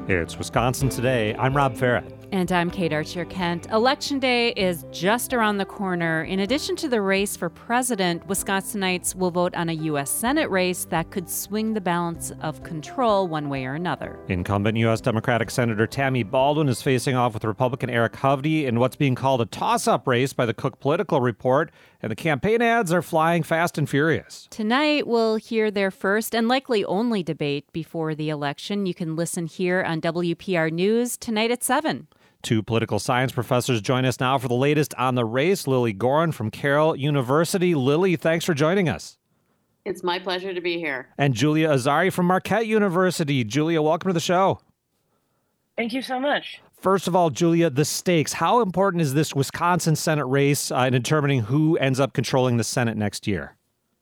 It's Wisconsin Today. I'm Rob Farrett. And I'm Kate Archer-Kent. Election Day is just around the corner. In addition to the race for president, Wisconsinites will vote on a U.S. Senate race that could swing the balance of control one way or another. Incumbent U.S. Democratic Senator Tammy Baldwin is facing off with Republican Eric Hovde in what's being called a toss-up race by the Cook Political Report, and the campaign ads are flying fast and furious. Tonight, we'll hear their first and likely only debate before the election. You can listen here on WPR News tonight at 7. Two political science professors join us now for the latest on the race. Lily Goren from Carroll University. Lily, thanks for joining us. It's my pleasure to be here. And Julia Azari from Marquette University. Julia, welcome to the show. Thank you so much. First of all, Julia, the stakes. How important is this Wisconsin Senate race in determining who ends up controlling the Senate next year?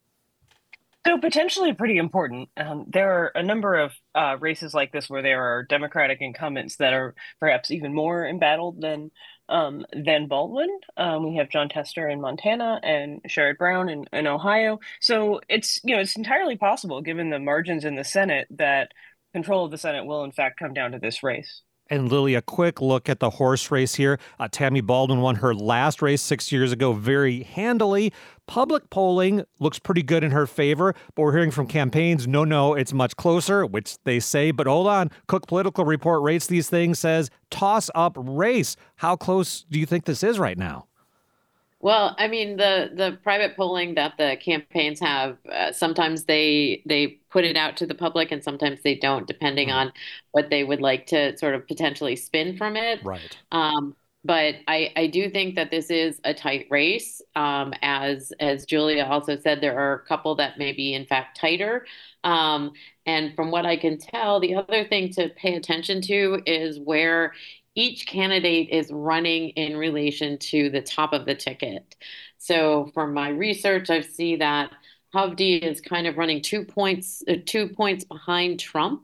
So potentially pretty important. There are a number of races like this where there are Democratic incumbents that are perhaps even more embattled than Baldwin. We have Jon Tester in Montana and Sherrod Brown in Ohio. So it's entirely possible, given the margins in the Senate, that control of the Senate will in fact come down to this race. And Lily, a quick look at the horse race here. Tammy Baldwin won her last race 6 years ago very handily. Public polling looks pretty good in her favor, but we're hearing from campaigns, no, it's much closer, which they say. But hold on, Cook Political Report rates these things, says toss-up race. How close do you think this is right now? Well, I mean, the private polling that the campaigns have, sometimes they put it out to the public and sometimes they don't, depending on what they would like to sort of potentially spin from it. Right. But I do think that this is a tight race. As Julia also said, there are a couple that may be, in fact, tighter. And from what I can tell, the other thing to pay attention to is where each candidate is running in relation to the top of the ticket. So from my research, I see that Hovde is kind of running 2 points behind Trump,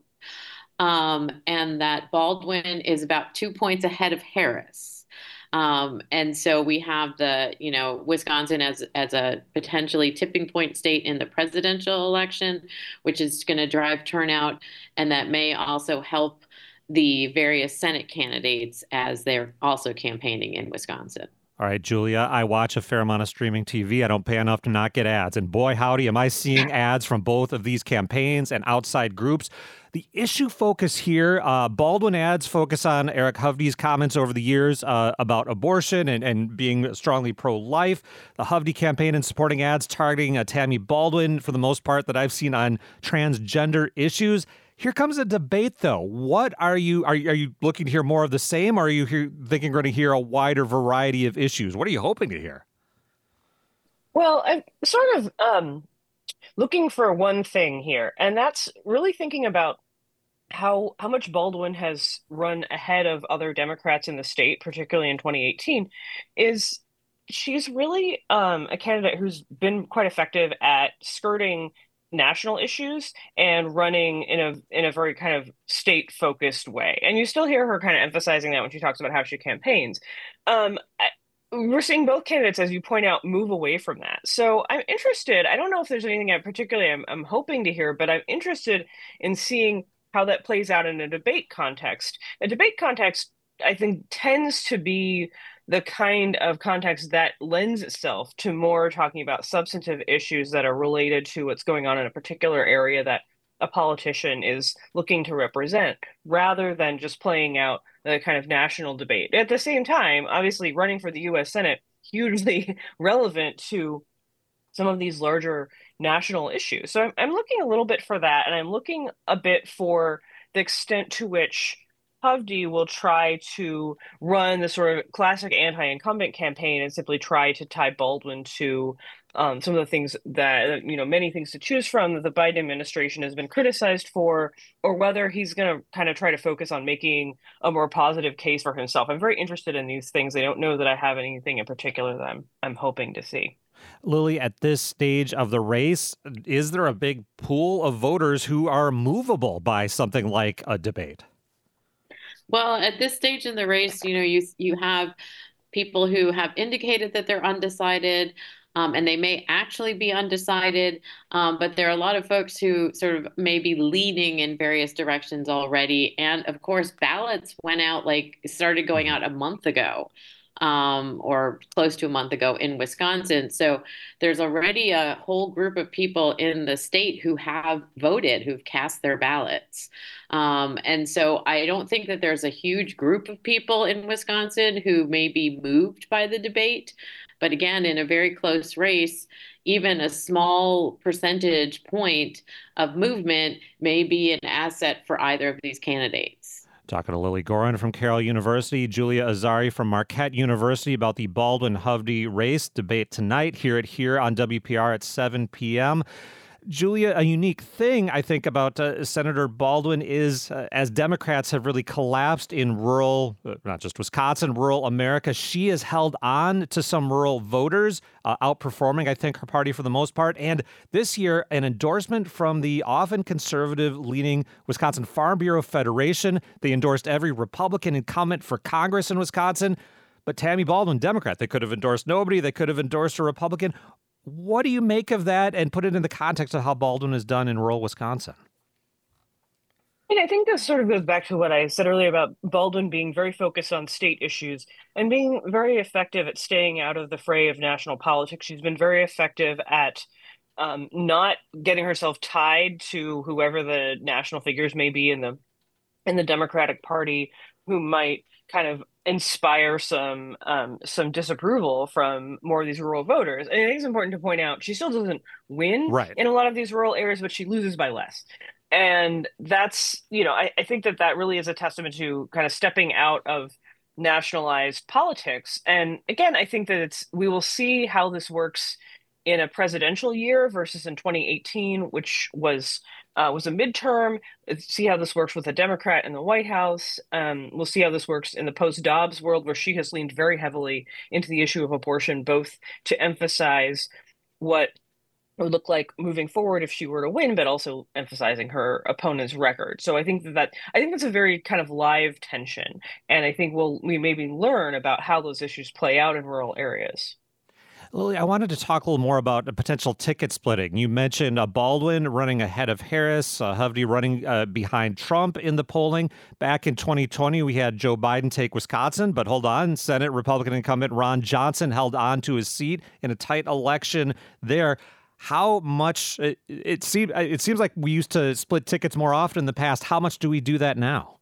and that Baldwin is about 2 points ahead of Harris. And so we have Wisconsin as a potentially tipping point state in the presidential election, which is going to drive turnout, and that may also help the various Senate candidates as they're also campaigning in Wisconsin. All right, Julia, I watch a fair amount of streaming TV. I don't pay enough to not get ads. And boy, howdy, am I seeing ads from both of these campaigns and outside groups. The issue focus here, Baldwin ads focus on Eric Hovde's comments over the years about abortion and being strongly pro-life. The Hovde campaign and supporting ads targeting Tammy Baldwin, for the most part, that I've seen on transgender issues. Here comes a debate, though. What are you looking to hear more of the same, or are you thinking we're going to hear a wider variety of issues? What are you hoping to hear? Well, I'm sort of looking for one thing here, and that's really thinking about how much Baldwin has run ahead of other Democrats in the state, particularly in 2018, is she's really a candidate who's been quite effective at skirting national issues and running in a very kind of state-focused way. And you still hear her kind of emphasizing that when she talks about how she campaigns. We're seeing both candidates, as you point out, move away from that. So I'm interested. I don't know if there's anything I'm hoping to hear, but I'm interested in seeing how that plays out in a debate context. A debate context, I think, tends to be the kind of context that lends itself to more talking about substantive issues that are related to what's going on in a particular area that a politician is looking to represent, rather than just playing out the kind of national debate. At the same time, obviously, running for the U.S. Senate, hugely relevant to some of these larger national issues. So I'm looking a little bit for that, and I'm looking a bit for the extent to which Hovde will try to run the sort of classic anti-incumbent campaign and simply try to tie Baldwin to some of the things that, many things to choose from that the Biden administration has been criticized for, or whether he's going to kind of try to focus on making a more positive case for himself. I'm very interested in these things. I don't know that I have anything in particular that I'm hoping to see. Lily, at this stage of the race, is there a big pool of voters who are movable by something like a debate? Well, at this stage in the race, you have people who have indicated that they're undecided. and they may actually be undecided. But there are a lot of folks who sort of may be leaning in various directions already. And of course, ballots went out, started going out a month ago, or close to a month ago in Wisconsin. So there's already a whole group of people in the state who have voted, who've cast their ballots. And so I don't think that there's a huge group of people in Wisconsin who may be moved by the debate. But again, in a very close race, even a small percentage point of movement may be an asset for either of these candidates. Talking to Lily Goren from Carroll University, Julia Azari from Marquette University about the Baldwin-Hovde race debate tonight. Hear it here on WPR at 7 p.m. Julia, a unique thing, I think, about Senator Baldwin is as Democrats have really collapsed in rural, not just Wisconsin, rural America, she has held on to some rural voters, outperforming, I think, her party for the most part. And this year, an endorsement from the often conservative-leaning Wisconsin Farm Bureau Federation. They endorsed every Republican incumbent for Congress in Wisconsin. But Tammy Baldwin, Democrat, they could have endorsed nobody. They could have endorsed a Republican. What do you make of that, and put it in the context of how Baldwin has done in rural Wisconsin? I think this sort of goes back to what I said earlier about Baldwin being very focused on state issues and being very effective at staying out of the fray of national politics. She's been very effective at not getting herself tied to whoever the national figures may be in the Democratic Party, who might kind of inspire some disapproval from more of these rural voters. And I think it's important to point out she still doesn't win in a lot of these rural areas, but she loses by less. And that's, I think that really is a testament to kind of stepping out of nationalized politics. And again, I think that we will see how this works in a presidential year versus in 2018, which was a midterm. See how this works with a Democrat in the White House. We'll see how this works in the post-Dobbs world, where she has leaned very heavily into the issue of abortion, both to emphasize what it would look like moving forward if she were to win, but also emphasizing her opponent's record. So I think that's a very kind of live tension, and I think we maybe learn about how those issues play out in rural areas. Lily, I wanted to talk a little more about the potential ticket splitting. You mentioned Baldwin running ahead of Harris, Hovde running behind Trump in the polling. Back in 2020, we had Joe Biden take Wisconsin, but hold on, Senate Republican incumbent Ron Johnson held on to his seat in a tight election there. How much, it seems like we used to split tickets more often in the past. How much do we do that now?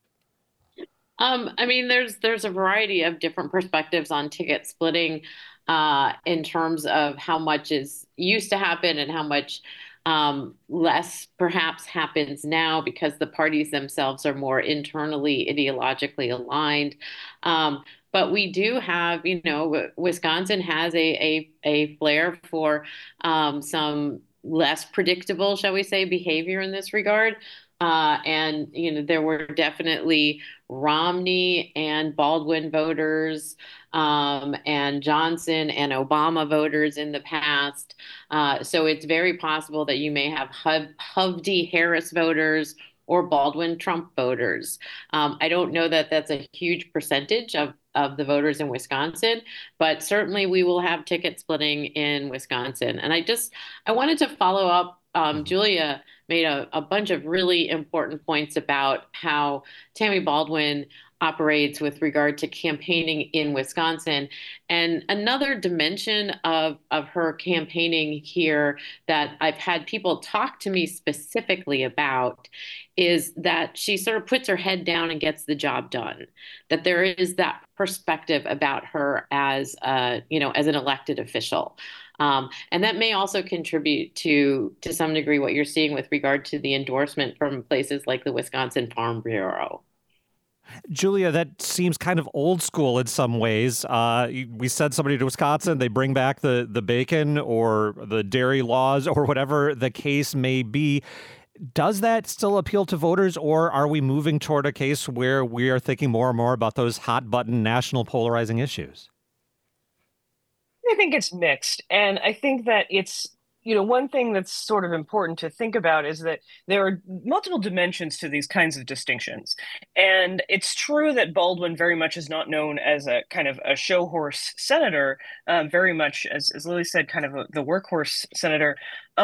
I mean, there's a variety of different perspectives on ticket splitting in terms of how much is used to happen and how much less perhaps happens now because the parties themselves are more internally ideologically aligned. But we do have, Wisconsin has a flair for some less predictable, shall we say, behavior in this regard. And, there were definitely Romney and Baldwin voters and Johnson and Obama voters in the past. So it's very possible that you may have Hovde Harris voters or Baldwin Trump voters. I don't know that that's a huge percentage of the voters in Wisconsin, but certainly we will have ticket splitting in Wisconsin. And I wanted to follow up. Julia made a bunch of really important points about how Tammy Baldwin operates with regard to campaigning in Wisconsin. And another dimension of her campaigning here that I've had people talk to me specifically about is that she sort of puts her head down and gets the job done. That there is that perspective about her as as an elected official. And that may also contribute to some degree what you're seeing with regard to the endorsement from places like the Wisconsin Farm Bureau. Julia, that seems kind of old school in some ways. We send somebody to Wisconsin, they bring back the bacon or the dairy laws or whatever the case may be. Does that still appeal to voters, or are we moving toward a case where we are thinking more and more about those hot button national polarizing issues? I think it's mixed. And I think that one thing that's sort of important to think about is that there are multiple dimensions to these kinds of distinctions. And it's true that Baldwin very much is not known as a kind of a show horse senator, very much, as Lily said, kind of the workhorse senator.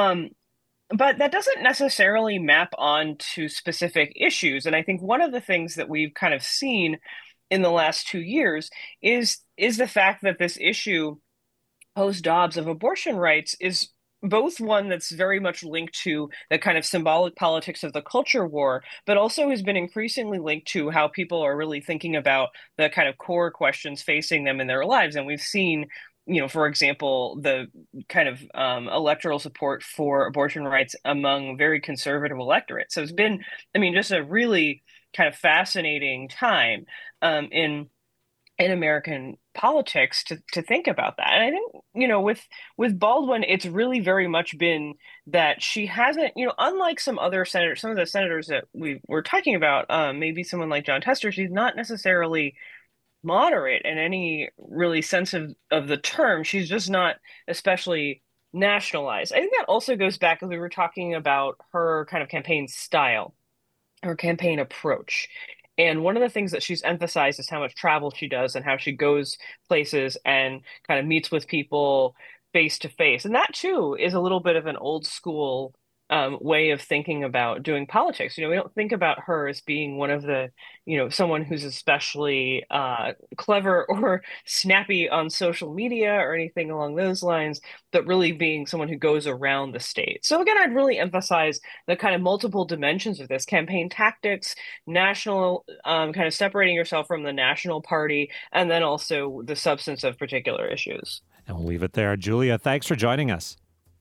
But that doesn't necessarily map onto specific issues. And I think one of the things that we've kind of seen in the last 2 years is the fact that this issue post-Dobbs of abortion rights is both one that's very much linked to the kind of symbolic politics of the culture war, but also has been increasingly linked to how people are really thinking about the kind of core questions facing them in their lives. And we've seen, for example, the kind of electoral support for abortion rights among very conservative electorates. So it's been, just a really kind of fascinating time in American politics to think about that. And I think, with Baldwin, it's really very much been that she hasn't, unlike some other senators, some of the senators that we were talking about, maybe someone like Jon Tester, she's not necessarily moderate in any really sense of the term. She's just not especially nationalized. I think that also goes back as we were talking about her kind of campaign style, her campaign approach. And one of the things that she's emphasized is how much travel she does and how she goes places and kind of meets with people face to face. And that too is a little bit of an old school way of thinking about doing politics. We don't think about her as being one of the, someone who's especially clever or snappy on social media or anything along those lines, but really being someone who goes around the state. So again, I'd really emphasize the kind of multiple dimensions of this: campaign tactics, national, kind of separating yourself from the national party, and then also the substance of particular issues. And we'll leave it there. Julia, thanks for joining us.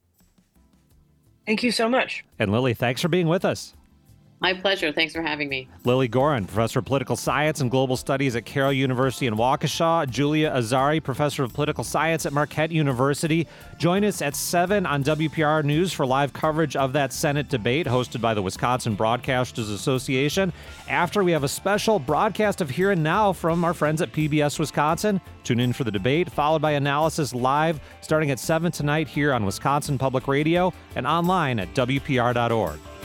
Thank you so much. And Lily, thanks for being with us. My pleasure. Thanks for having me. Lily Goren, Professor of Political Science and Global Studies at Carroll University in Waukesha. Julia Azari, Professor of Political Science at Marquette University. Join us at 7 on WPR News for live coverage of that Senate debate hosted by the Wisconsin Broadcasters Association. After, we have a special broadcast of Here and Now from our friends at PBS Wisconsin. Tune in for the debate, followed by analysis live starting at 7 tonight here on Wisconsin Public Radio and online at WPR.org.